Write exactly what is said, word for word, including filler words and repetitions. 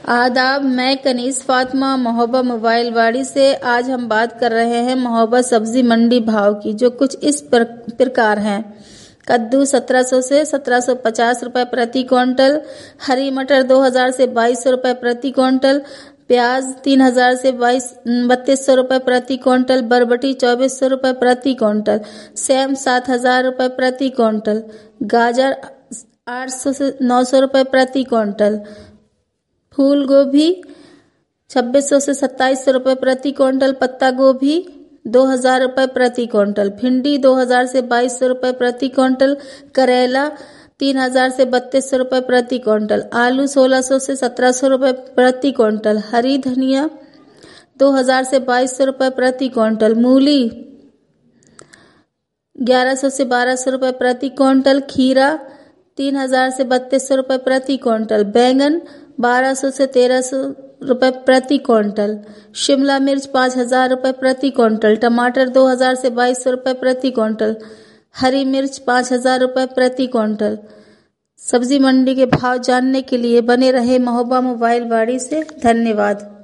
आदाब, मैं कनीस फातिमा महोबा मोबाइल वाड़ी से। आज हम बात कर रहे हैं महोबा सब्जी मंडी भाव की, जो कुछ इस पर, प्रकार हैं। कद्दू सत्रह सौ से सत्रह सौ पचास रुपए प्रति क्विंटल, हरी मटर दो हज़ार से बाईस सौ रुपए प्रति क्विंटल, प्याज तीन हज़ार से बाईस बत्तीस सौ रुपए प्रति क्विंटल, बरबटी चौबीस सौ रुपए प्रति क्विंटल, सेम सात हजार रुपए प्रति क्विंटल, गाजर आठ सौ से नौ सौ रुपए प्रति क्विंटल, फूल गोभी छब्बीस सौ से सत्ताईस सौ रुपए प्रति क्विंटल, पत्ता गोभी दो हजार रुपए प्रति क्विंटल, भिंडी दो हजार से बाईस सौ रुपए प्रति क्विंटल, करेला तीन हजार से बत्तीस सौ रुपए प्रति क्विंटल, आलू सोलह सौ से सत्रह सौ रुपए प्रति क्विंटल, हरी धनिया दो हजार से बाईस सौ रुपए प्रति क्विंटल, मूली ग्यारह सौ से बारह सौ रुपए प्रति क्विंटल, खीरा तीन हजार से बत्तीस सौ रुपए प्रति क्विंटल, बैंगन बारह सौ से तेरह सौ रुपए प्रति क्विंटल, शिमला मिर्च पाँच हजार रुपए प्रति क्विंटल, टमाटर दो हजार से बाईस सौ रुपए प्रति क्विंटल, हरी मिर्च पाँच हजार रुपए प्रति क्विंटल। सब्जी मंडी के भाव जानने के लिए बने रहे महोबा मोबाइल वाड़ी से। धन्यवाद।